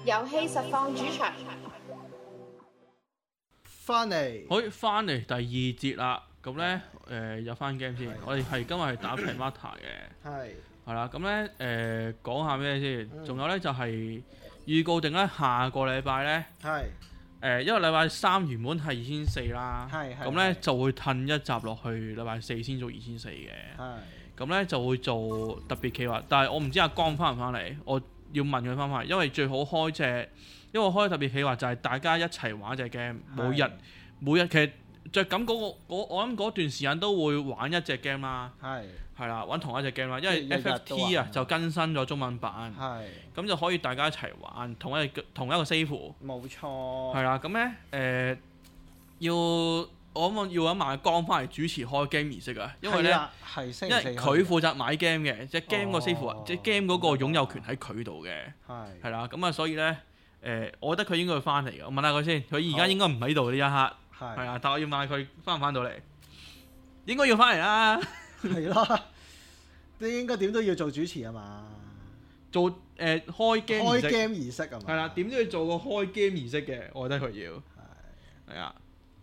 遊戲實況主場， 翻嚟， 好，翻嚟第二節啦。咁咧有翻 game 先，我哋今日係打 Pragmata 嘅，係啦。咁咧講下咩先？仲有咧就係預告定咧下個禮拜咧，因為禮拜三原本係2400啦，咁咧就會褪一集落去禮拜四先做2400嘅。咁咧就會做特別企劃，但係我唔知阿江翻唔翻嚟，我要問佢翻唔翻嚟，因為最好開隻，因為我開特別企劃就係大家一齊玩隻 game，每日其實就咁我諗嗰段時間都會玩一隻 game 啦，係啦，玩同一隻 game 啦，因為 FFT 啊就更新咗中文版，咁就可以大家一齊玩同一個 save， 冇錯，係啦，咁咧我諗要揾埋江翻嚟主持開 game 儀式啊，因為咧，因為佢負責買 game 嘅，隻 game 個 save 即係 game 嗰個擁有權喺佢度嘅，係啦，咁啊所以咧，我覺得佢應該會翻嚟嘅，我問下佢先，佢而家應該唔喺度呢一刻，係啊，但我要問下佢翻唔翻到嚟，應該要翻嚟啦， 係咯，你應該點都要做主持啊嘛， 做開 game 儀式啊嘛， 係啦，點都要做個開 game 儀式嘅，我覺得佢要，係啊。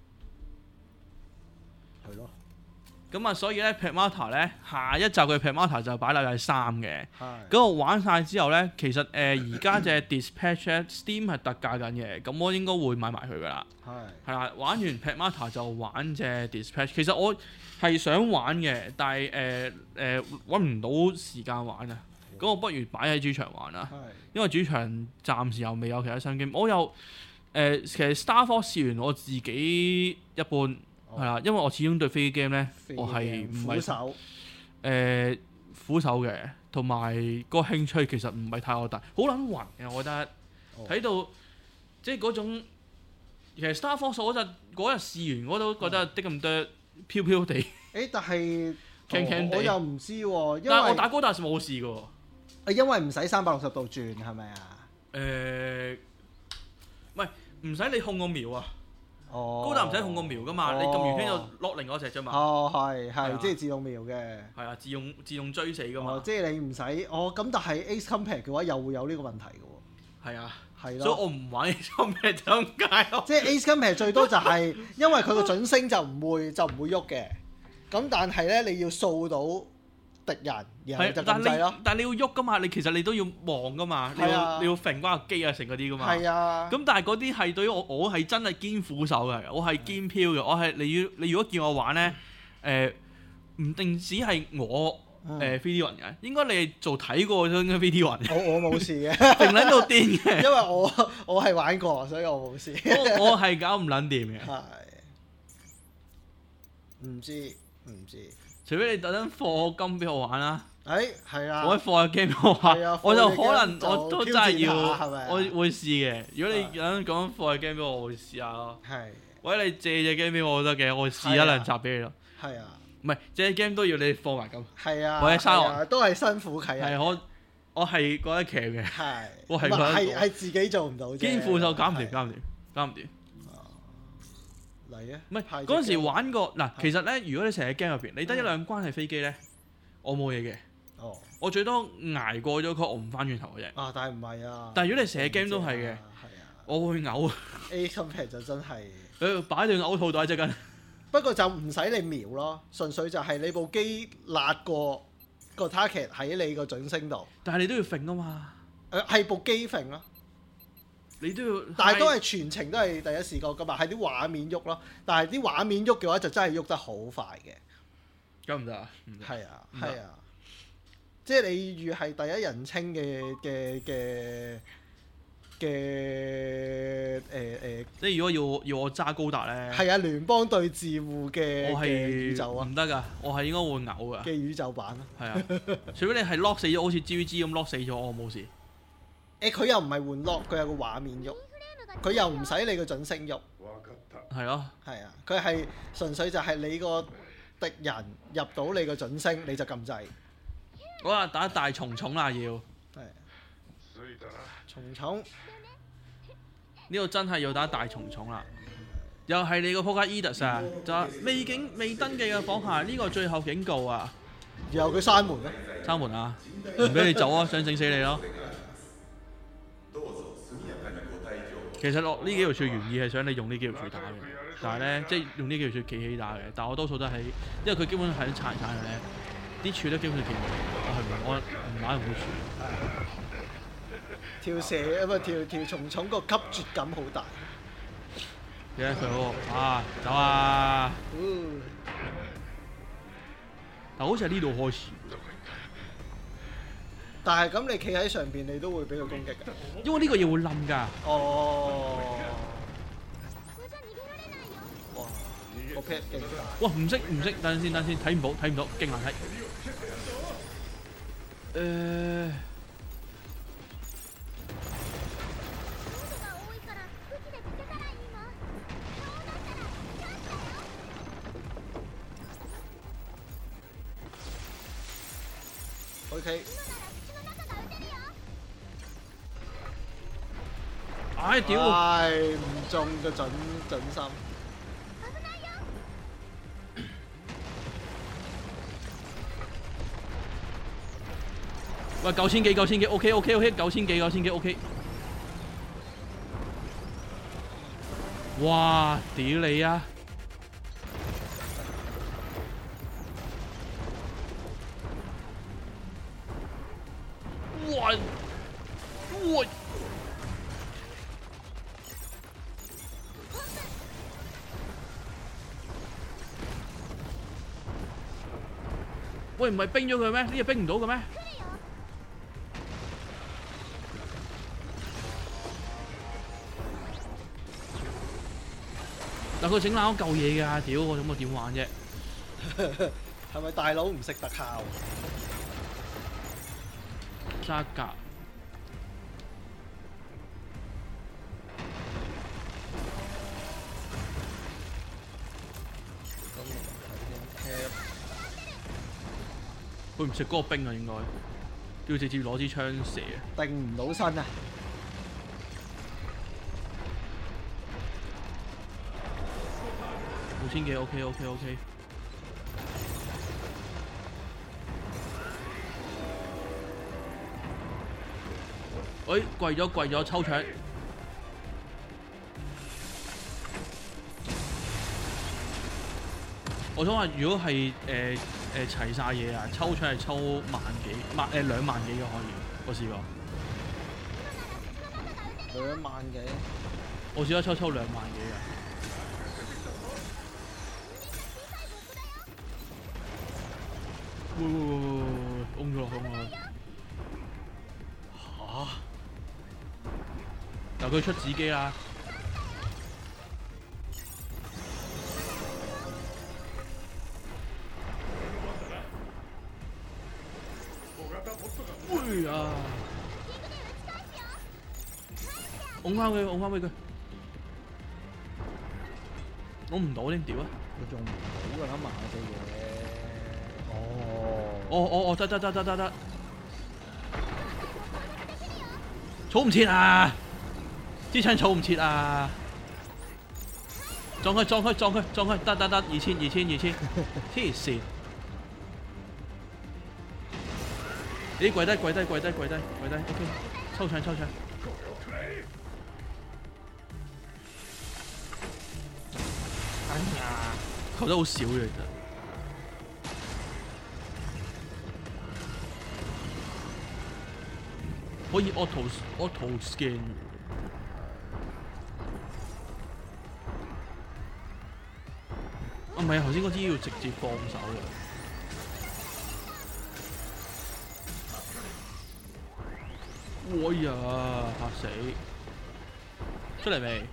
係咯， 咁啊，所以咧 Pragmata 咧下一集嘅 Pragmata 就擺禮拜三嘅。咁我玩晒之後咧，其實而家隻 Dispatch 咧 Steam 係特價緊嘅，咁我應該會買埋佢噶啦。係啦，玩完 Pragmata 就玩隻 Dispatch。其實我係想玩嘅，但係揾唔到時間玩啊。咁我不如擺喺主場玩啦，因為主場暫時又未有其他新 game。我又其實 Star Fox 試完我自己一般。係啦，因為我始終對飛機 game 咧，我係唔係苦手嘅，同埋個興趣其實唔係太過大，好撚暈嘅。我覺得睇到即係嗰種，其實 Star Fox 嗰日試完我都覺得啲咁多飄飄地。 但係輕輕地我又唔知喎，因為但係我打高達冇事嘅喎。 因為唔使360度轉係咪啊？ 唔係唔使你控個瞄啊！高達唔使控個瞄噶嘛，你撳完圈就落另嗰隻啫嘛。係，即係自動瞄嘅。係啊，自動追死噶嘛。 即係你唔使咁，但係 Ace Combat 嘅話又會有呢個問題嘅喎。 係啊， 係咯。 所以我唔玩 Ace Combat 就咁解咯。 即係 Ace Combat 最多就係因為佢個準星就唔會喐嘅。咁但係咧你要掃到敵人，然後就撳掣咯。 但係你要喐噶嘛，其實你都要望噶嘛，你要揈翻個機啊，成嗰啲噶嘛。係啊。咁但係嗰啲係對於我係真係堅苦手嘅，我係堅飄嘅，我係你如果叫我玩咧，唔定只係我3D 雲嘅，應該你係做睇過都應該 3D 雲。我冇事嘅，揈撚到癲嘅。因為我係玩過，所以我冇事。我係搞唔撚掂嘅。係。唔知。除非你特登課金俾我玩啦，係啊，我課嘅 game 俾我玩，我就可能我都真係要，我會試嘅。如果你咁講課嘅 game 俾我，我會試下咯。係，或者你借隻 game 俾我都得嘅，我會試一兩集俾你咯。係啊，唔係借隻 game 都要你課埋咁。係啊，或者沙樂都係辛苦契啊。係我係覺得騎嘅。係，我係覺得係自己做唔到啫。肩負就搞唔掂。唔係嗰陣時玩過嗱，其實咧，如果你成日 game 入邊，你得一兩關係飛機咧，我冇嘢嘅。我最多捱過咗佢，我唔翻轉頭嘅啫。但係唔係啊？但係如果你成日 game 都係嘅，我會嘔。A Combat 就真係擺段嘔吐袋隻根。不過就唔使你瞄咯，純粹就係你部機辣過個 target 喺你個準星度。但係你都要揈啊嘛。係部機揈咯。你都要，但係都係全程都係第一視角噶嘛，係啲畫面喐咯。但係啲畫面喐嘅話，就真係喐得好快嘅。咁唔得啊？係啊，即係你越係第一人稱嘅即係如果要我揸高達咧，係啊，聯邦對自護嘅宇宙啊，唔得㗎，我係應該會嘔㗎嘅宇宙版咯。係啊，除非你係 lock 死咗，好似 GVG 咁 lock 死咗，我冇事。佢又唔係換 lock，佢有個畫面喐，佢又唔使你個準星喐，係咯，係啊，佢係純粹就係你個敵人入到你個準星，你就撳掣。好啊，打大蟲蟲啦要，係，蟲呢度真係要打大蟲蟲啦，又係你個撲街 Edus 啊，就未登記嘅房客呢個最後警告啊，然後佢閂門咯，閂門啊，唔俾你走啊，想整死你咯。 其實我呢幾條柱原意係想你用呢幾條柱打嘅，但係咧即係用呢幾條柱企起打嘅，但係我多數都係因為佢基本上係啲殘嘅咧，啲柱都基本上企唔起，我唔買唔到柱。 條蛇啊嘛，條蟲蟲個吸絕感好大。 你睇佢好走啊！但好似係呢度開始。 但係咁你企喺上邊，你都會俾佢攻擊㗎。 因為呢個嘢會冧㗎。 哦。哇！個 pad 勁大。 哇！唔識，等陣先，睇唔到，勁難睇。 OK。 唉屌！ 唔中嘅準心。 喂，9000幾，OK， 9000幾 OK。哇！屌你啊！哇！喂，唔係冰咗佢咩？呢隻冰唔到嘅咩？但佢整爛嗰嚿嘢㗎，屌我咁我點玩啫？ 係咪大佬唔識特效？ 揸格。佢唔食嗰個冰啊，應該要直接攞支槍射啊！ 定唔到身啊 ！5000幾 OK。喂，跪咗，抽搶！我想話，如果係齊晒嘢啊，抽搶係抽2萬幾嘅可以，我試過。 2萬幾？ 我試過抽2萬幾啊！喂，㧬咗落去嚇！但佢出紙機啦。哎呀！㧬翻佢，我唔到點屌啊！ 你仲唔到㗎啦嘛隻嘢？ 得，儲唔切啊！支槍儲唔切啊！撞佢，得，2000，黐線！你跪低 ，OK， 抽搶！ 哎呀， 扣得好少嘅其實。可以 auto scan。啊唔係啊，頭先嗰支要直接放手嘅。哎呀，嚇死！出嚟未？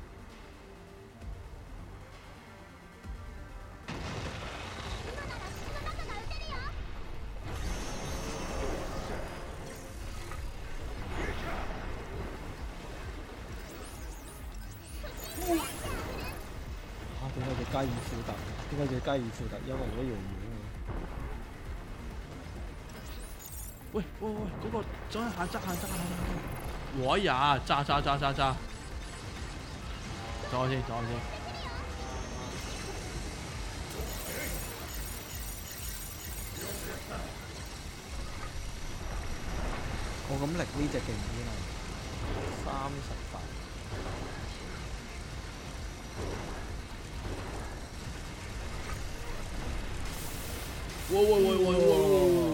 點解隻加爾富特？因為嗰樣嘢。 喂，嗰個走一下揸！我呀，揸！走先。 我咁力呢隻勁啲啦，38。 喂！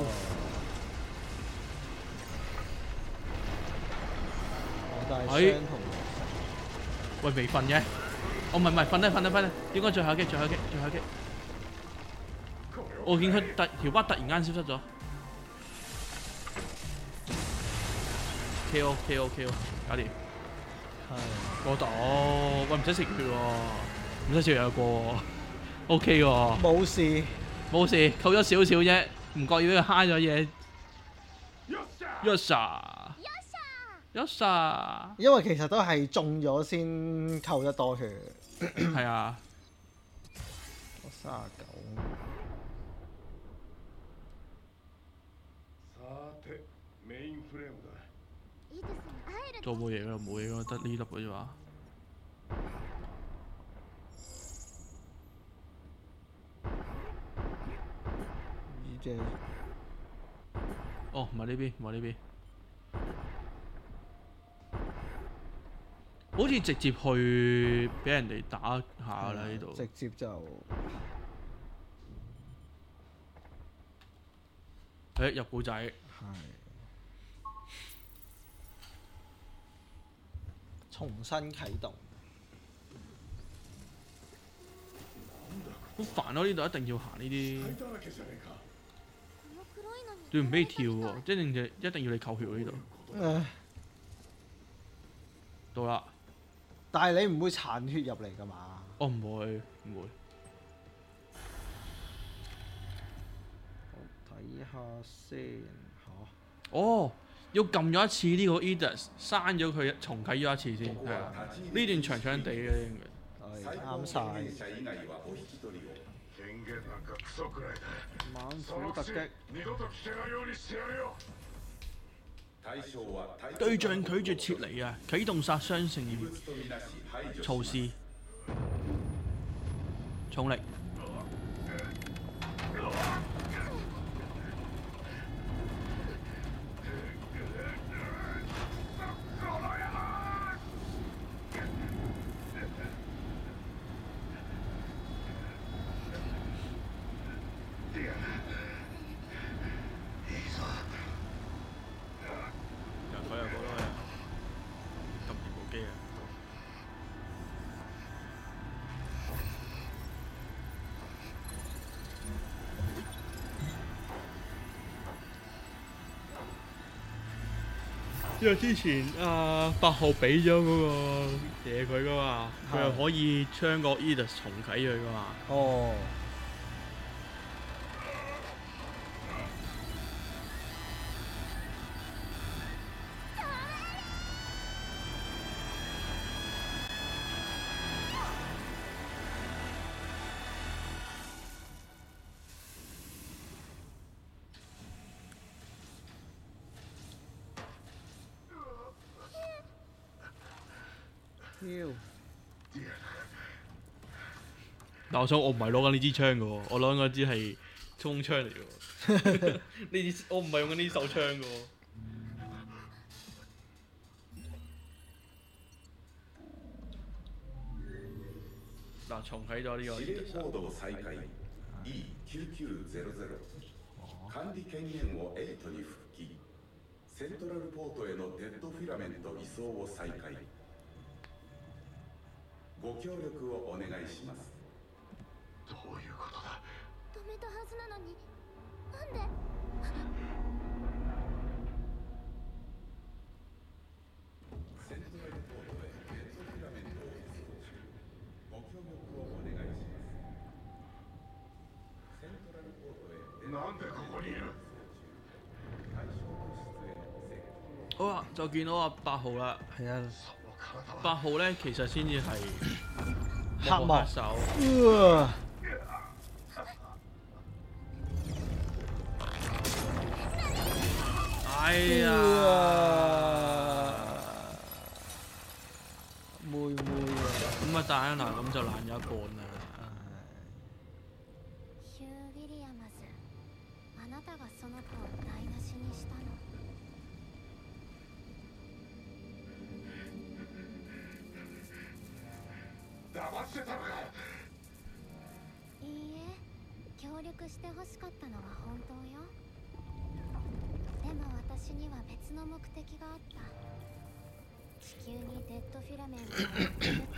係喂，未瞓嘅？哦，唔係，瞓啦！應該最後一擊。我見佢條巴突然間消失咗。KO，搞掂。係。過到，喂，唔使食血喎，唔使食藥過喎。OK 喎。冇事，扣咗少少啫，唔覺意俾佢揩咗嘢。Yosa， 因為其實都係中咗先扣得多血。 係啊。 39。 做冇嘢㗎，得呢粒嘅啫嘛。 呢隻。 哦，唔係呢邊。好似直接去俾人哋打下啦呢度。 直接就。 入古仔。係。 重新啟動。 好煩咯！呢度一定要行呢啲。你唔俾你跳喎，一定要你扣血喎呢度。到啦。 但係你唔會殘血入嚟㗎嘛？ 哦，唔會。 睇下先嚇。 哦，要撳咗一次呢個 Edus， 刪咗佢，重啟咗一次先。係啊，呢段長長地嘅應該。 係啱晒。猛虎突擊。 對象拒絕撤離啊！啟動殺傷性措施，重力。因為之前8號俾咗嗰個嘢佢噶嘛，佢又可以將個 Edus 重啟佢噶嘛。 哦。 但我唔係攞緊呢支槍嘅喎，我攞緊嗰支係衝槍嚟嘅喎。呢支我唔係用緊呢手槍嘅喎。嗱，重啟咗呢個。管理権限を8に復帰。セントラルポートへのデッドフィラメント移送を再開。ご協力をお願いします。どういうことだ。止めたはずなのに、なんで。セントラルポートへデッドフィラメントを移送中。ご協力をお願いします。セントラルポートへ。なんでここにいる。好啊，就見到阿8號啦。 係啊 ，8號咧其實先至係黑幕手。哎呀！ 妹妹啊！ 咁啊，戴安娜咁就爛咗一半啦。 ヒュー・ウィリアムズ、あなたがその子を台無しにしたの。黙ってたのか。いいえ、協協力して欲しかったのは本当よ。でも私には別の目的があった。地球にデッドフィラメントを送るっていうね。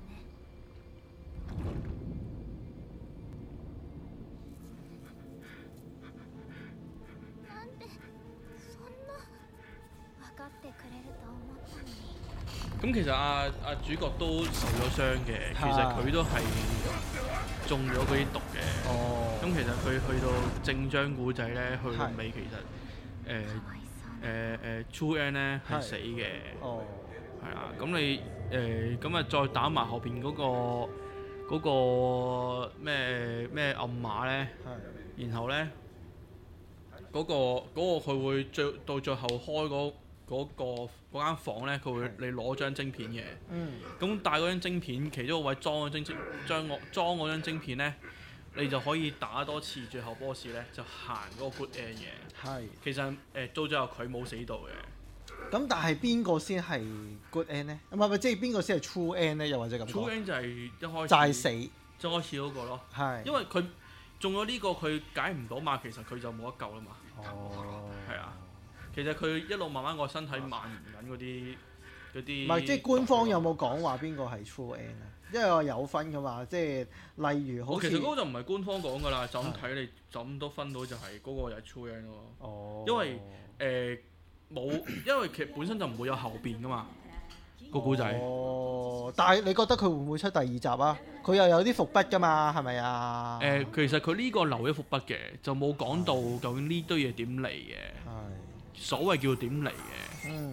なんでそんな分かってくれると思ったのに。 咁其實主角都受咗傷嘅，其實佢都係中咗嗰啲毒嘅。咁其實佢去到正章古仔咧，去到尾其實True End 咧係死嘅。係啦，咁你咁啊再打埋後邊嗰個咩暗碼咧，然後咧嗰個佢會到最後開嗰間房咧，佢會你攞張晶片嘅。咁帶嗰張晶片，其中一個位裝嗰張晶片咧，你就可以打多次最後 boss 咧，就行嗰個 good end 嘅。係。其實到最後佢冇死到嘅。 咁但係邊個先係 good end 咧？唔係，即係邊個先係 true end 咧？又或者咁講 ？true end 就係一開始。就係死。一開始嗰個咯。係。因為佢中咗呢個，佢解唔到嘛，其實佢就冇得救啦嘛。哦。係啊。其實佢一路慢慢個身體蔓延緊嗰啲。 唔係，即係官方有冇講話邊個係 true end 啊？因為我有分噶嘛，即係例如好似。 其實嗰個就唔係官方講㗎啦，就咁睇你就咁都分到就係嗰個就係 true end 咯。哦。因為因為其實本身就唔會有後邊㗎嘛個故仔。哦。但係你覺得佢會唔會出第二集啊？佢又有啲伏筆㗎嘛，係咪啊？其實佢呢個留咗伏筆嘅，就冇講到究竟呢堆嘢點嚟嘅。係。所謂叫點嚟嘅。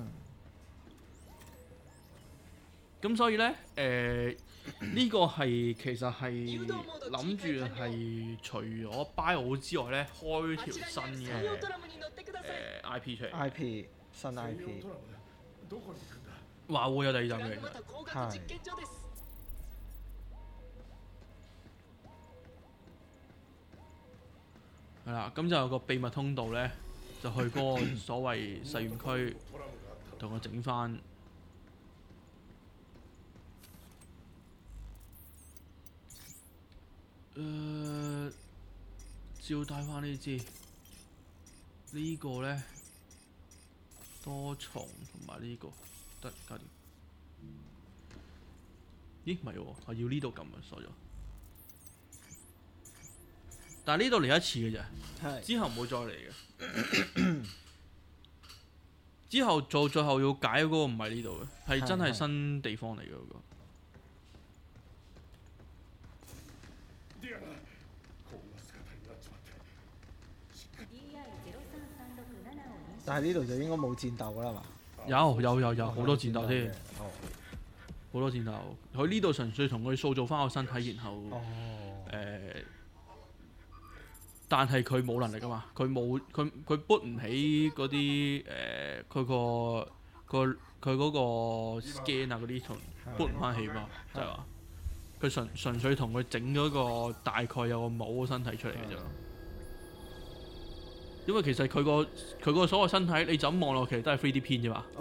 咁所以咧，呢個係其實係諗住係除咗 Bio 之外咧，開條新嘅IP 出嚟。IP 新 IP。話會有第二集嘅，其實。係。係啦，咁就有個秘密通道咧。就去嗰個所謂實驗區同我整翻。照帶翻呢支。呢個咧多重同埋呢個得搞掂。咦？唔係喎，我要呢度撳啊，傻咗。但係呢度嚟一次嘅啫，之後唔會再嚟嘅。之後做最後要解嗰個唔係呢度嘅，係真係新地方嚟嘅嗰個。 但係呢度就應該冇戰鬥啦嘛？ 有好多戰鬥添，好多戰鬥。佢呢度純粹同佢塑造翻個身體，然後但係佢冇能力㗎嘛，佢boot 唔起嗰啲佢嗰個 scan 啊嗰啲同 boot 唔翻起嘛，就係話佢純粹同佢整咗個大概有個冇身體出嚟嘅啫。因為其實佢個所有身體你就咁望落，其實都係 3D 片啫嘛。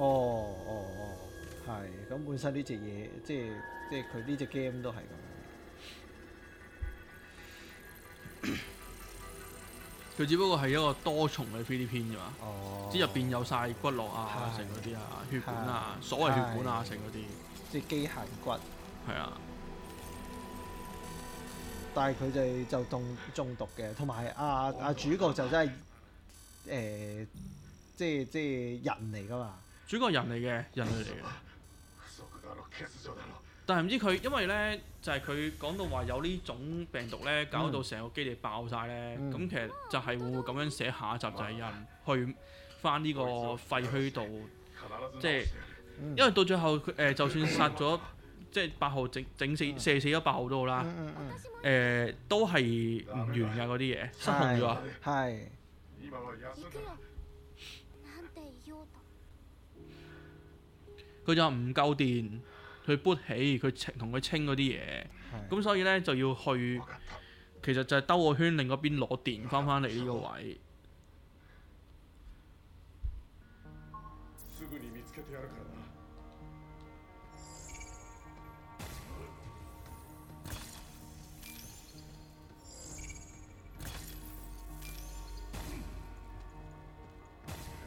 係咁本身呢隻嘢，即係佢呢隻 game 都係咁。 佢只不過係一個多重嘅 3D 片啫嘛，即係入邊有晒骨骼啊、成嗰啲啊、血管啊、所謂血管啊、成嗰啲， 即係機械骨。係啊，但係佢就中毒嘅，同埋主角就真係即係人嚟㗎嘛。 主角人類嚟嘅。但係唔知佢，因為咧就係佢講到話有呢種病毒咧，搞到成個基地爆晒咧。咁其實就係會唔會咁樣寫下一集就係有人去翻呢個廢墟度，即係因為到最後就算殺咗即係8號射死咗8號都好啦，都係唔完㗎嗰啲嘢，失控咗。係。佢就唔夠電。佢撥起，佢同佢清嗰啲嘢，咁所以咧就要去，其實就係兜個圈，另一邊攞電翻嚟呢個位。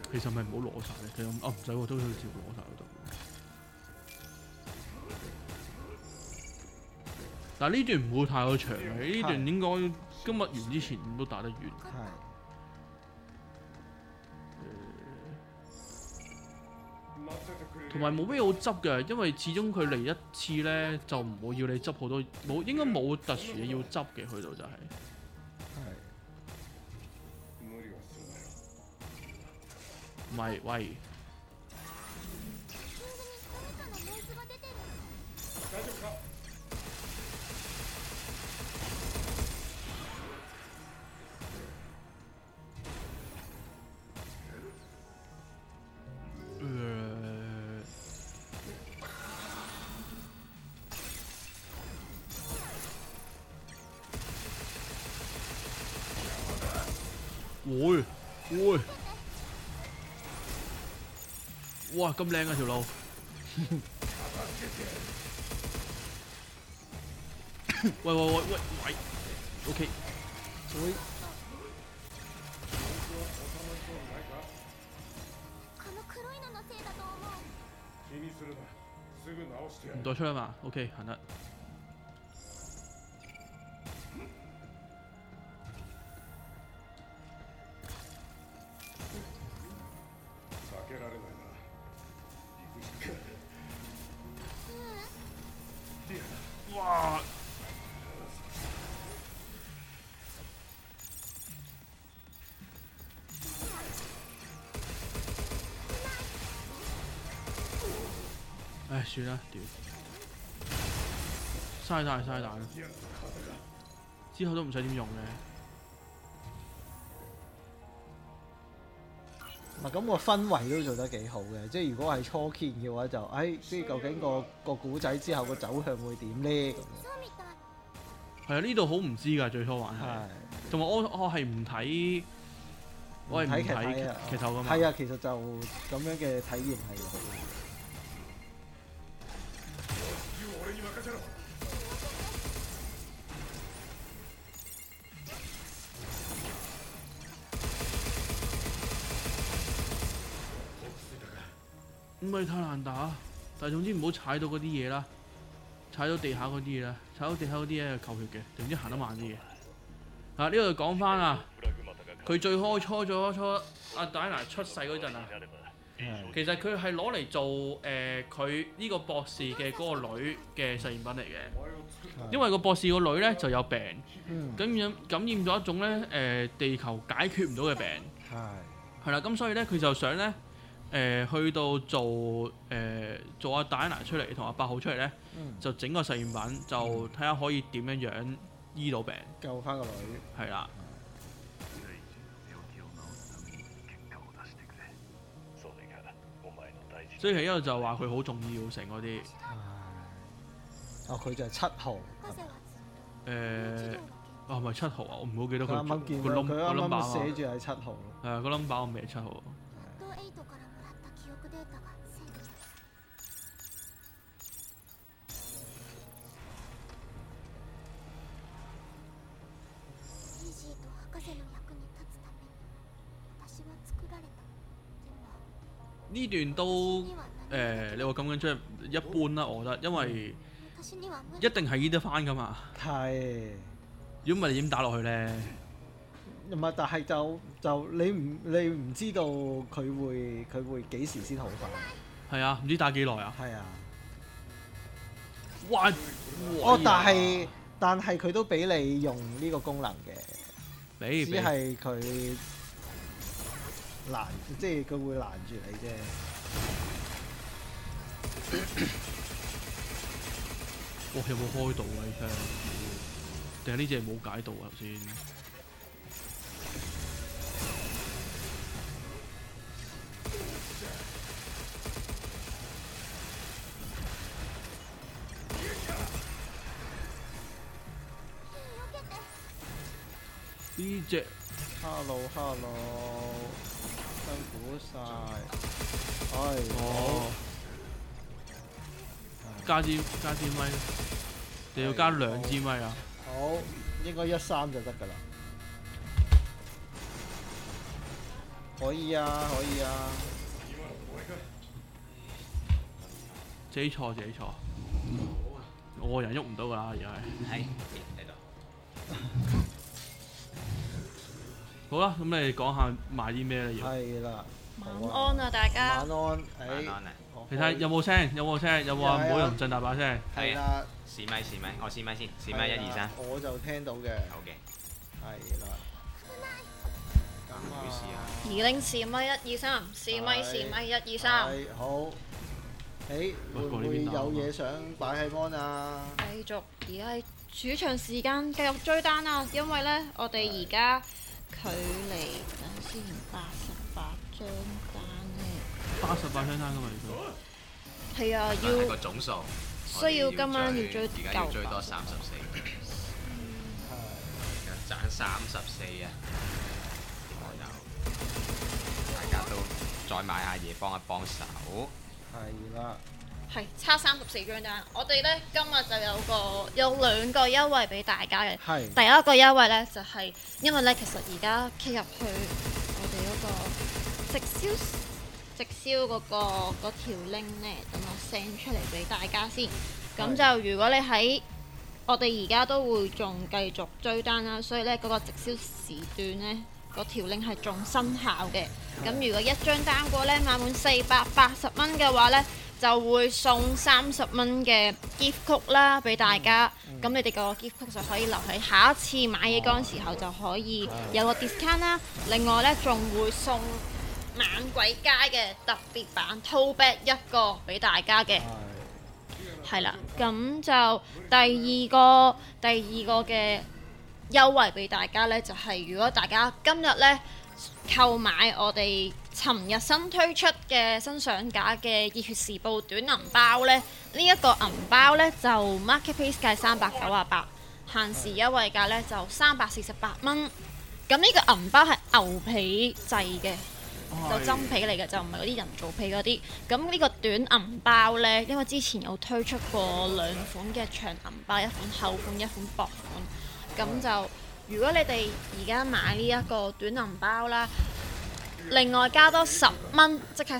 其實咪唔好攞晒咧，其實唔使喎，都可以照攞晒嗰度。但係呢段唔會太過長嘅，呢段應該今日完之前都打得完。同埋冇咩好執嘅，因為始終佢嚟一次咧就唔會要你執好多，應該冇特殊嘢要執嘅，去到就係。唔係，喂。會，哇！咁靚啊條路，喂，OK， 唔再出啦嘛 ，OK 行得。哇！唉，算啦，屌，嘥彈，之後都唔使點用嘅。 嗱，咁個氛圍都做得幾好嘅，即係如果係初見嘅話就，即係究竟個古仔之後個走向會點咧？咁係啊，呢度好唔知㗎，最初玩係，同埋我係唔睇，我係唔睇劇透㗎嘛。 係啊，其實就咁樣嘅體驗係好。 唔係太難打，但係總之唔好踩到嗰啲嘢啦，踩到地下嗰啲嘢啦，踩到地下嗰啲嘢係扣血嘅，總之行得慢啲嘅。呢度講翻啊，佢最初阿戴拿出世嗰陣啊，其實佢係攞嚟做佢呢個博士嘅嗰個女嘅實驗品嚟嘅，因為個博士個女咧就有病，感染咗一種咧地球解決唔到嘅病，係啦，咁所以咧佢就想咧。去到做阿戴拿出嚟，同阿8號出嚟咧，就整個實驗品，就睇下可以點樣醫到病， 救翻個女。 係啦。所以係一路就話佢好重要成嗰啲。 佢就係7號。 係咪7號啊？我唔好記得佢。 啱啱見到佢啱啱寫住係7號。 個 number 我未係7號。呢段都你話咁樣出一般啦，我覺得，因為一定係醫得翻噶嘛。 係。 如果唔係你點打落去咧？ 唔係，但係就你唔知道佢會幾時先好翻。 係啊，唔知打幾耐啊？ 係啊。 哇！ 但係佢都俾你用呢個功能嘅，只係佢攔，即係佢會攔住你啫。 哇！有冇開到啊？呢槍定係呢隻冇解到啊？頭先呢隻 ，hello， 辛苦晒， 加支咪，你要加2支咪啊？ 好，應該13就得㗎啦。 可以啊，可以啊。 自己錯。我個人喐唔到㗎啦，而家係。 喺度。 好啦，咁你哋講下買啲咩咧要？ 係啦。 晚安啊，大家。 晚安， 晚安啊！ 你睇有冇聲？有冇話唔好用震大把聲？ 係啦。 試咪，我試咪先，試咪1、2、3。 我就聽到嘅。 好嘅。 係啦。 唔好意思啊。 二零試咪1、2、3，試咪1、2、3。 係好。會唔會有嘢想擺喺 mon 啊？ 繼續，而家係主場時間，繼續追單啊！因為呢，我哋而家距離等先88張單呢。 88張單㗎嘛，而家。 係啊，要個總數。 需要今晚要追夠。 而家要追多34。爭34啊！大家都再買下嘢幫一幫手。 係啦。 係差34張單，我哋呢，今日就有兩個優惠俾大家嘅。 係。 第一個優惠呢，就係、因為呢，其實而家 click 入去我哋嗰個直銷嗰條 link 呢，等我 send 出嚟俾大家先。咁就如果你喺我哋而家都會仲繼續追單啦，所以呢，嗰個直銷時段呢，嗰條 link 係仲生效嘅。咁如果一張單過呢，買滿480蚊嘅話呢，就會送30蚊嘅 gift code 啦俾大家。咁你哋個 gift code 就可以留喺下一次買嘢嗰陣時候就可以有個 discount 啦。另外呢，仲會送猛鬼街嘅特別版 tote bag 一個俾大家嘅。係啦，咁就第二個嘅優惠俾大家呢，就係如果大家今日呢購買我哋尋日新推出嘅新上架嘅熱血時報短銀包呢，呢一個銀包呢就 marketplace 價398，限時優惠價呢就348蚊。咁呢個銀包係牛皮製嘅。就真皮嚟嘅，就唔係嗰啲人造皮嗰啲。咁呢個短銀包呢，因為之前有推出過2款嘅長銀包，一款厚款，一款薄款。咁就如果你哋而家買呢一個短銀包啦，另外加多10蚊，即係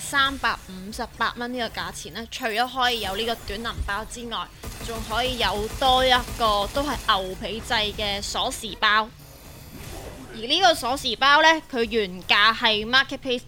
358蚊呢個價錢呢，除咗可以有呢個短銀包之外，仲可以有多一個都係牛皮製嘅鎖匙包。而呢個鎖匙包呢，佢原價係 marketplace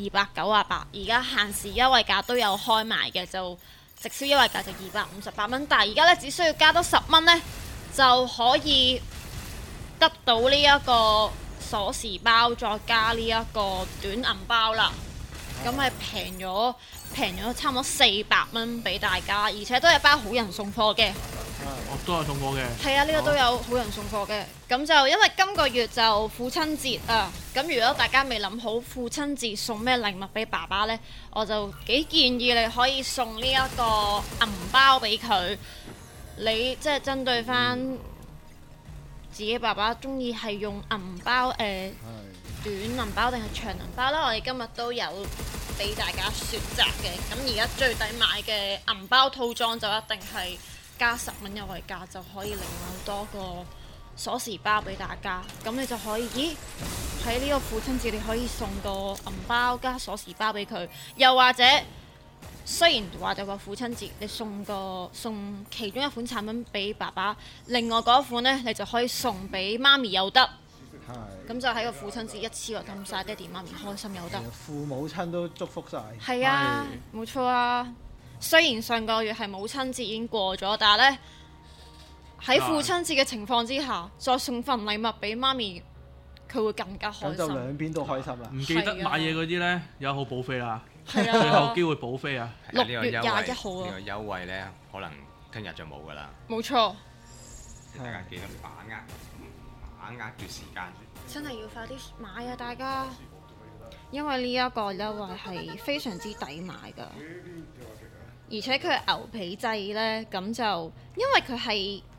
298，而家限時優惠價都有開埋嘅，就直銷優惠價就258蚊。但係而家呢，只需要加多10蚊呢，就可以得到呢一個鎖匙包，再加呢一個短銀包啦。咁係平咗差唔多400蚊俾大家，而且都係包好人送貨嘅。 都有送貨嘅。係啊，呢個都有好人送貨嘅。咁就因為今個月就父親節啊，咁如果大家未諗好父親節送咩禮物俾爸爸呢，我就幾建議你可以送呢一個銀包俾佢。你即係針對翻自己爸爸中意係用銀包短銀包定係長銀包啦，我哋今日都有俾大家選擇嘅。咁而家最抵買嘅銀包套裝就一定係加10蚊優惠價，就可以另外多個鎖匙包俾大家。咁你就可以喺呢個父親節你可以送個銀包加鎖匙包俾佢，又或者雖然話就話父親節你送其中一款產品俾爸爸，另外嗰一款呢，你就可以送俾媽咪又得。咁就喺個父親節一次過氹晒爹哋媽咪開心又得， 父母親都祝福晒。 係啊，冇錯啊。雖然上個月係母親節已經過咗，但係呢，喺父親節嘅情況之下，再送份禮物俾媽咪，佢會更加開心。 咁就兩邊都開心啦。 唔記得買嘢嗰啲呢，有好補飛啦。 係啊， 最後機會補飛啊 ！6月21號啊。 呢個優惠呢，可能聽日就冇㗎啦。 冇錯。 大家記得把握住時間。 真係要快啲買啊！大家，因為呢一個優惠係非常之抵買㗎，而且佢係牛皮製呢，咁就因為佢係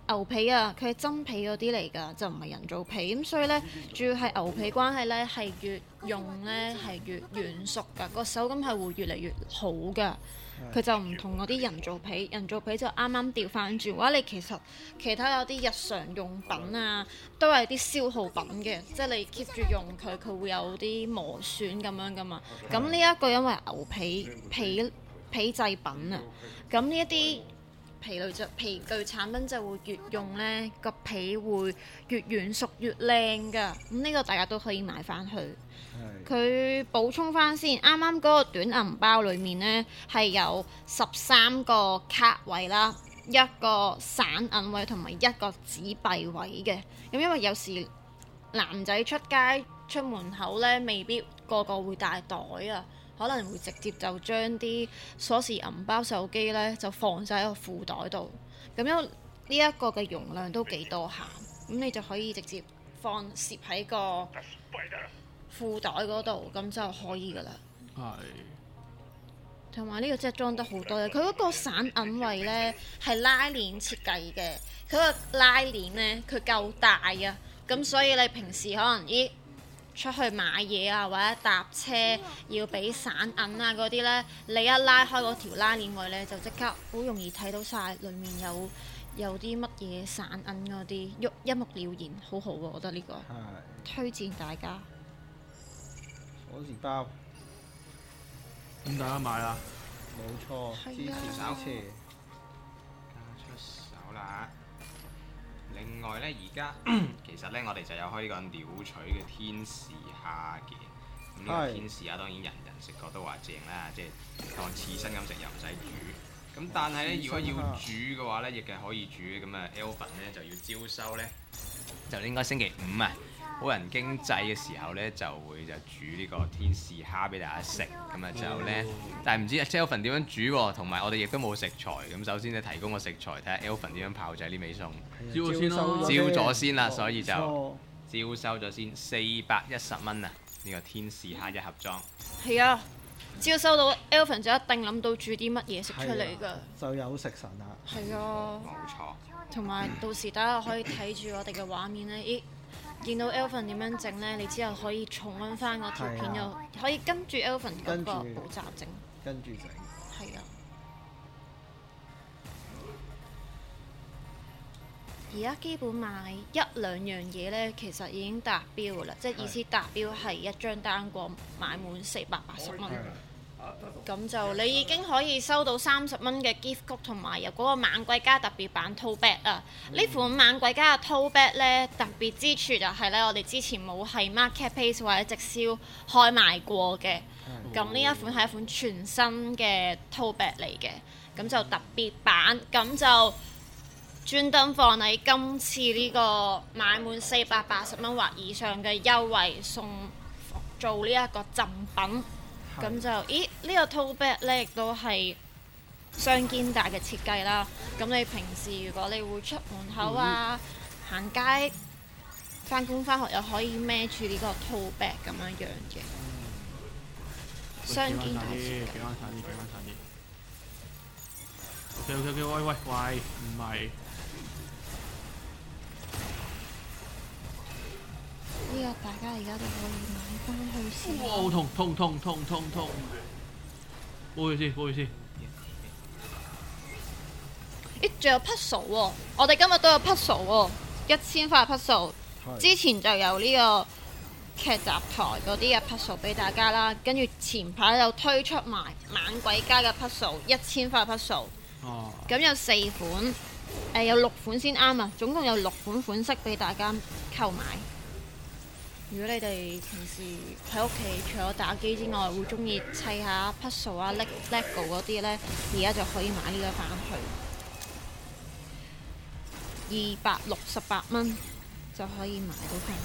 牛皮啊，佢係真皮嗰啲嚟㗎，就唔係人造皮。咁所以呢，主要係牛皮關係呢，係越用呢係越軟熟㗎，個手感係會越嚟越好㗎。佢就唔同嗰啲人造皮，人造皮就啱啱調翻轉。話你其他有啲日常用品啊，都係啲消耗品嘅，即係你 keep 住用佢，佢會有啲磨損咁樣噶嘛。咁呢一個因為牛皮製品啊，咁呢一啲皮具產品就會越用呢個皮會越軟熟越靚噶。咁呢個大家都可以買翻去。佢補充翻先，啱啱嗰個短銀包裡面呢係有13個卡位啦，一個散銀位同埋一個紙幣位嘅。咁因為有時男仔出街出門口呢，未必個個會帶袋啊，可能會直接就將啲鎖匙、銀包、手機呢就放晒喺個褲袋度。咁因為呢一個嘅容量都幾多下，咁你就可以直接攝喺個褲袋嗰度，咁就可以噶啦。係。同埋呢個真係裝得好多嘅，佢嗰個散銀位呢係拉鏈設計嘅，佢個拉鏈呢，佢夠大啊，咁所以你平時可能出去買嘢啊，或者搭車要俾散銀啊嗰啲呢，你一拉開嗰條拉鏈位呢，就即刻好容易睇到晒裡面有啲乜嘢散銀嗰啲，一目了然，好好啊！我覺得呢個推薦大家。 鎖匙包， 咁大家買啦， 冇錯，支持加出手啦！另外呢，而家其實呢，我哋就有開呢個鳥取嘅天使蝦嘅。咁呢個天使蝦當然人食過都話正啦，即係當刺身咁食又唔使煮。咁但係呢，如果要煮嘅話呢，亦係可以煮。咁啊 Elvin 呢就要招收呢，就應該星期五啊。好人經濟嘅時候呢，就會煮呢個天使蝦俾大家食，咁啊就呢，但係唔知 Elvin 點樣煮喎，同埋我哋亦都冇食材，咁首先呢，提供個食材，睇下 Elvin 點樣炮製呢味餸，招咗先啦，所以就招收咗先410蚊啊！呢個天使蝦一盒裝。係啊，招收到 Elvin 就一定諗到煮啲乜嘢食出嚟㗎， 就有食神啦。 係啊， 冇錯。 同埋到時大家可以睇住我哋嘅畫面呢。見到 Elvin 點樣整呢？你之後可以重溫翻嗰條片，又可以跟住 Elvin 嗰個步驟整。 跟住整。 係啊。而家基本買1、2樣嘢呢，其實已經達標㗎啦，即係意思達標係一張單過買滿480蚊。咁就你已經可以收到30蚊嘅 gift code， 同埋有嗰個猛鬼家特別版 tote bag 啊！呢款猛鬼家嘅 tote bag 呢，特別之處就係呢，我哋之前冇喺 marketplace 或者直銷開賣過嘅。咁呢一款係一款全新嘅 tote bag 嚟嘅，咁就特別版，咁就專登放喺今次呢個買滿480蚊或以上嘅優惠做呢一個贈品。咁就呢個 tote bag 呢，亦都係雙肩帶嘅設計啦。咁你平時如果你會出門口啊、行街、返工返學，又可以孭住呢個 tote bag 咁樣嘅。雙肩帶設計。幾安散啲。喂，唔係。呢個大家而家都可以買翻去先。 哇！痛！唔好意思。 仲有 puzzle 喎！我哋今日都有 puzzle 喎，1000塊 puzzle。之前就有呢個劇集台嗰啲嘅 puzzle 俾大家啦，跟住前排又推出埋猛鬼家嘅 puzzle， 1000塊 puzzle。咁有4款，有6款先啱啊！總共有6款款式俾大家購買。如果你哋平時喺屋企除咗打機之外，會中意砌下 puzzle 啊、lego 嗰啲呢，而家就可以買呢個翻去，268蚊就可以買到翻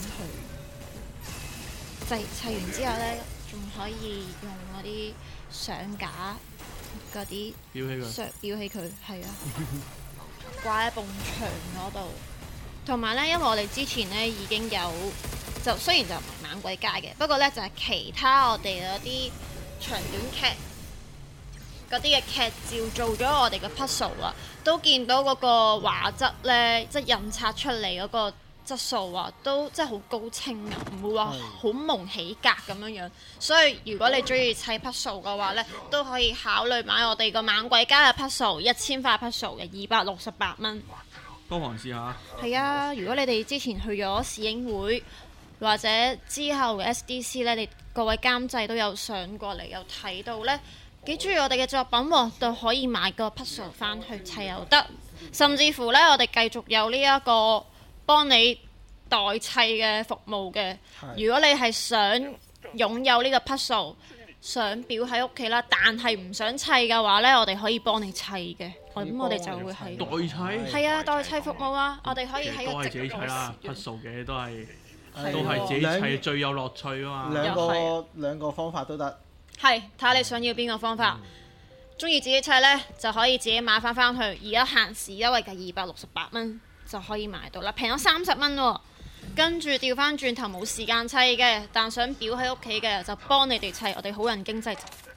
去。砌完之後呢，仲可以用嗰啲相架嗰啲裱起佢，係啊，掛喺埲牆嗰度。同埋呢，因為我哋之前呢已經有。就雖然就唔係猛鬼街嘅，不過呢就係其他我哋嗰啲長短劇嗰啲嘅劇照做咗我哋嘅 puzzle 啊，都見到嗰個畫質呢，即係印刷出嚟嗰個質素啊，都真係好高清啊，唔會話好蒙起格咁樣樣。所以如果你中意砌 puzzle 嘅話呢，都可以考慮買我哋個猛鬼家嘅 puzzle 1000塊 puzzle 嘅268蚊。 不妨試下。 係啊，如果你哋之前去咗試映會或者之後嘅 SDC 呢，你各位監製都有上過嚟，有睇到呢，幾中意我哋嘅作品喎，都可以買個 puzzle 翻去砌又得，甚至乎呢，我哋繼續有呢一個幫你代砌嘅服務嘅。如果你係想擁有呢個 puzzle，想裱喺屋企啦，但係唔想砌嘅話呢，我哋可以幫你砌嘅。咁我哋就會係代砌。 係啊，代砌服務啊，我哋可以喺個都係自己砌啦，puzzle 嘅都係自己砌最有樂趣啊嘛。 兩個方法都得。 係睇下你想要邊個方法。中意自己砌呢，就可以自己買翻去，而家限時優惠嘅268蚊就可以買到啦，平咗30蚊喎。跟住調翻轉頭冇時間砌嘅，但想裱喺屋企嘅就幫你哋砌。我哋好人經濟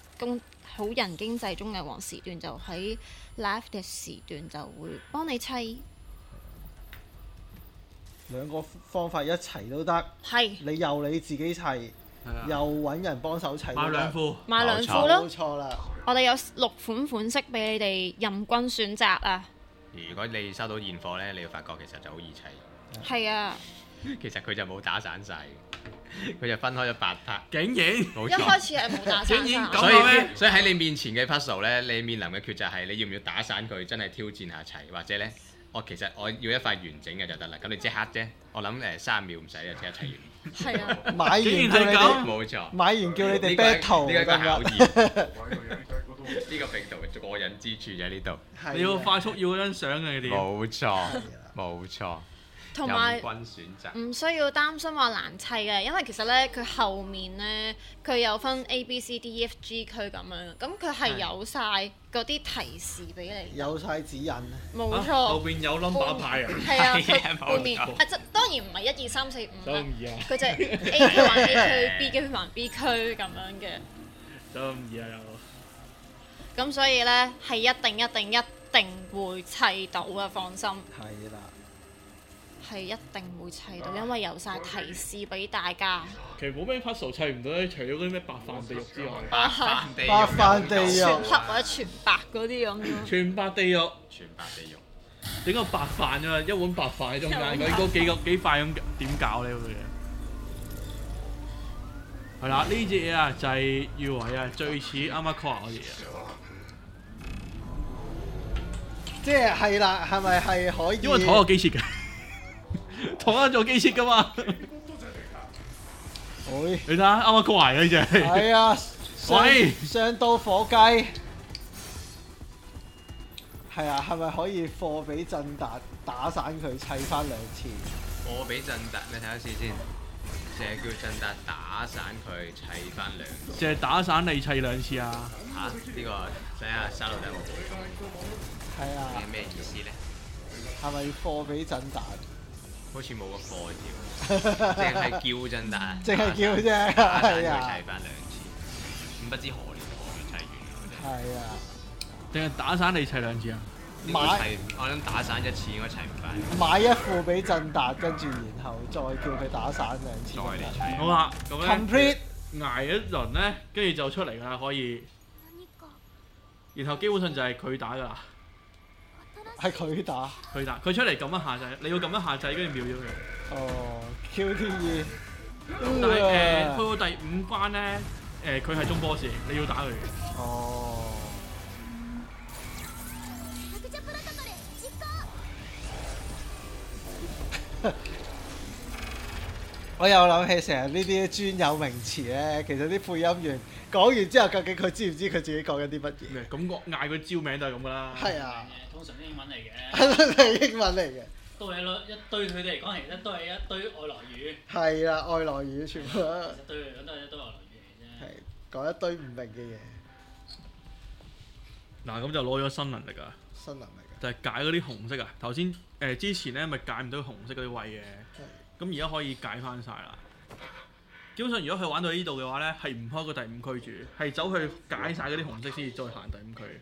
中嘅黃時段就喺 live 嘅時段就會幫你砌。 兩個方法一齊都得。係。你自己砌，又揾人幫手砌。 買兩副。 買兩副咯。 冇錯啦。 我哋有6款款式俾你哋任君選擇啊！ 如果你收到現貨呢，你會發覺其實就好易砌。 係啊。 其實佢就冇打散晒，佢就分開咗8 part。 竟然冇錯， 一開始係冇打散晒。 所以喺你面前嘅 puzzle 呢，你面臨嘅抉擇係你要唔要打散佢，真係挑戰下砌，或者呢，其實我要一塊完整嘅就得啦。咁你即刻啫，我諗3秒唔使就即刻砌完。係啊。 買完叫你哋冇錯。買完叫你哋 battle。呢個考驗。呢個冰度過癮之處就喺呢度。 你要快速要嗰張相嘅你哋。 冇錯，冇錯。 同埋唔需要擔心話難砌嘅，因為其實呢，佢後面呢，佢有分 A、B、C、D、E、F、G 區咁樣，咁佢係有晒嗰啲提示俾你， 有晒指引。 冇錯。 後邊有 number 牌啊。 係啊，佢背面當然唔係1、2、3、4、5啦，佢就係 A 區還 A 區，B 區還 B 區咁樣嘅。 咁易啊又。咁所以呢，係一定會砌到嘅，放心。 係啦。 係一定會砌到，因為有晒提示俾大家。 其實冇咩 puzzle 砌唔到咧，除咗嗰啲咩白飯地獄之外。 白飯地獄。 全黑或者全白嗰啲咁咯。 全白地獄。 全白地獄。 整個白飯啫嘛，一碗白飯喺中間，佢嗰幾塊咁點搞呢嗰嘢？係啦，呢隻嘢啊就係譽為啊最似啱啱 call 嗰啲嘢。 即係啦，係咪係可以？ 因為同一個機設嘅。同一座機設噶嘛？你睇下啱啱過嚟嘅呢隻。 係啊，上到火雞。係啊，係咪可以貨比震達打散佢砌翻2次？ 貨比震達，你睇下先，淨係叫震達打散佢砌翻2次。 淨係打散你砌2次啊？ 嚇！呢個睇下沙律底冇補充。 係啊。 咩意思咧？ 係咪貨比震達？ 好似冇個貨條，淨係叫震達， 淨係叫啫，係啊！ 砌翻2次，不知何年砌完。 係啊！ 定係打散你砌2次啊？ 我諗打散1次應該砌唔翻。 買一副俾震達，跟住然後再叫佢打散2次。 再嚟砌。 好啦，咁咧 complete 捱一輪咧，跟住就出嚟㗎啦，可以。然後基本上就係佢打㗎啦。 係佢打， 佢出嚟撳一下掣，你要撳一下掣，跟住秒咗佢。 哦 ，QTE。 但係去到第5關咧，佢係中 boss，你要打佢。 哦。我又諗起成日呢啲專有名詞咧，其實啲配音員講完之後，究竟佢知唔知佢自己講緊啲乜嘢？ 咁我嗌佢招名都係咁噶啦。 係啊。 通常英文嚟嘅。 係英文嚟嘅。 都係一堆佢哋嚟講，其實都係一堆外來語。 係啦，外來語全部。其實對佢嚟講都係一堆外來語嚟啫。 係講一堆唔明嘅嘢。 嗱，咁就攞咗新能力啊！ 新能力啊！ 就係解嗰啲紅色啊！頭先之前咧咪解唔到紅色嗰啲位嘅。咁而家可以解翻晒啦。 基本上如果佢玩到呢度嘅話咧，係唔開個第5區住，係走去解晒嗰啲紅色先至再行第5區。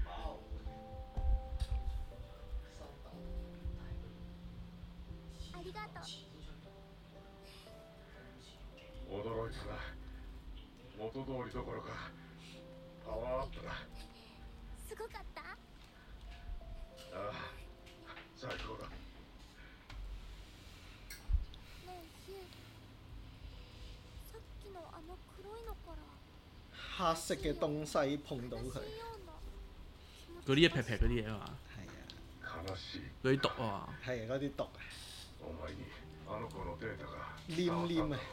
驚いたな。元通りどころかパワーアップだ。 すごかった？ ああ、最高だ。 ねえヒュー、さっきのあの黒いのから黑色嘅東西碰到佢， 嗰啲一劈劈嗰啲嘢啊嘛， 悲しい。 嗰啲毒啊嘛， 係啊，嗰啲毒啊， お前にあの子のデータが黏黏啊。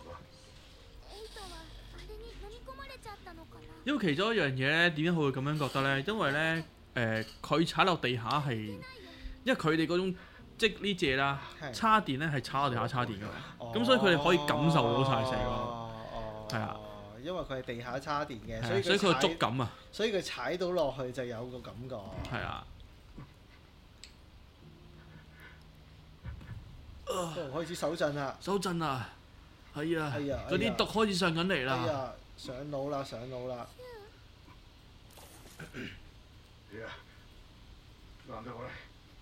因為其中一樣嘢咧，點解佢會咁樣覺得咧？因為咧，佢踩落地下係，因為佢哋嗰種即呢隻嘢啦，叉電咧係踩落地下叉電㗎嘛，咁所以佢哋可以感受到晒成個，係啊， 因為佢係地下叉電嘅， 所以佢個觸感啊， 所以佢踩到落去就有個感覺。 係啊。 開始手震啦！ 手震啊！係啊！ 係啊！ 嗰啲毒開始上緊嚟啦！ 係啊！上腦啦！上腦啦！ いや、なんだこれ。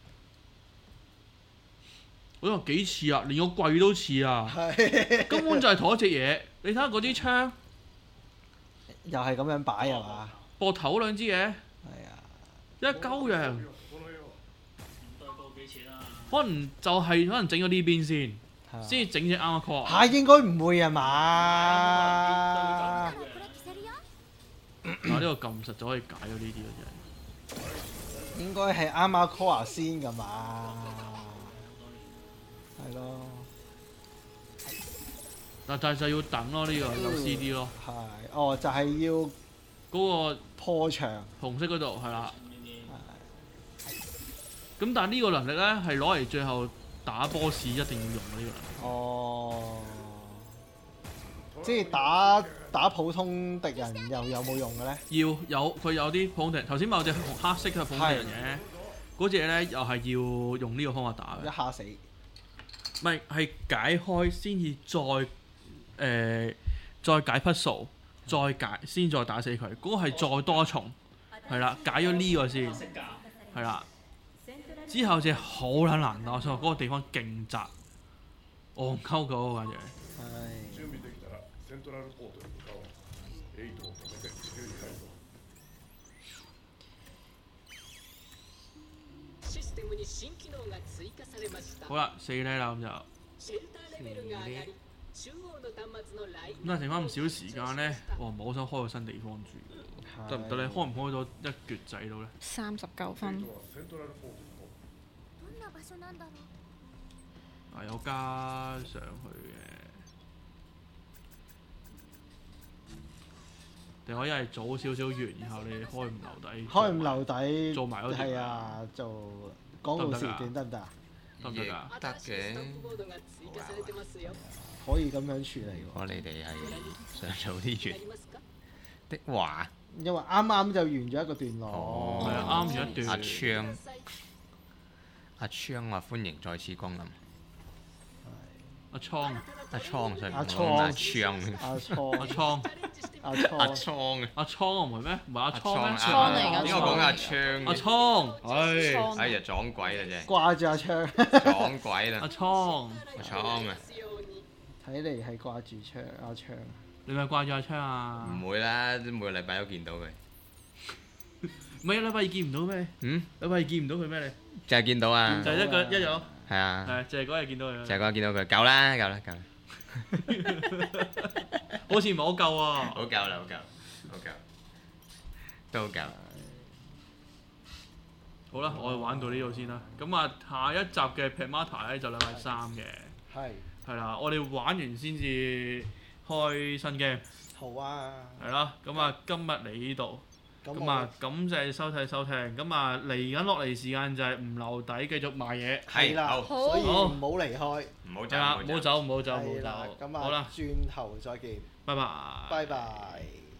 我話幾似啊，連個櫃都似啊！根本就係同一隻嘢。你睇下嗰啲槍， 又係咁樣擺係嘛？ 膊頭兩支嘢， 係啊， 一鳩樣。 代購幾錢啊？ 可能整咗呢邊先整隻啱嘅 core。 嚇，應該唔會啊嘛？ 啊，呢個撳實就可以解咗呢啲嘅啫。 應該係啱啱 core 先㗎嘛？係咯。 但係就要等咯，呢個有 CD 咯。 係，哦，就係要嗰個破牆紅色嗰度係啦。咁但係呢個能力咧係攞嚟最後打 boss 一定要用嘅呢個能力。 哦，即係打普通敵人又有冇用嘅咧？ 佢有啲普通敵人，頭先咪有隻黑色嘅普通敵人嘅，嗰隻咧又係要用呢個方法打嘅。 一下死。 唔係解開先至再解puzzle，先再打死佢。嗰、個係再多重，係啦，解咗呢個先，係啦。之後隻好撚難打，我想話嗰個地方勁窄，戇鳩嗰個簡直。 準備できたらセントラルポートに向かおう。エイトを止めて地球に帰ろう。 システムに新機能が追加されました。 好啦，4呢啦咁就。 シェルターレベルが上がり、中央の端末のライン。 咁啊，剩翻咁少時間咧，我唔係好想開個新地方住，得唔得咧？開唔開到一橛仔到咧 ？39分。 啊，有加上去嘅，定可以係早少少完，然後你開唔留底。 開唔留底。 做埋嗰條。 係啊，做廣告時段得唔得啊？ 得唔得㗎？ 得嘅。 可以咁樣處理喎。 如果你哋係想早啲完的話， 因為啱啱就完咗一個段落。 係啊，啱完一段。 阿昌話歡迎再次光臨。 阿倉。 阿倉上。 阿倉。 阿倉。阿倉我唔係咩？唔係阿倉咩？ 倉嚟㗎。 點解講阿昌？ 阿倉。 哎呀，撞鬼啦真係。 掛住阿昌。 撞鬼啦。 阿倉。 阿倉啊！ 睇嚟係掛住阿昌。 你咪掛住阿昌啊？ 唔會啦，每個禮拜都見到佢。 唔係一禮拜二見唔到咩？禮拜二見唔到佢咩你？ 就係見到啊！ 就係一日。 係啊。 係就係嗰日見到佢。 就係嗰日見到佢，夠啦。 好似唔係好夠喎。 好夠啦，都好夠。 好啦，我哋玩到呢度先啦。咁啊，下一集嘅 Pragmata 咧就禮拜3嘅。係啦，我哋玩完先至開新 game。 好啊。係啦，咁啊，今日嚟呢度。咁啊，感謝收聽。咁啊，嚟緊落嚟時間就係唔留底，繼續賣嘢。 係啦，所以唔好離開。 唔好走。 係啦，咁啊，轉頭再見。 拜拜。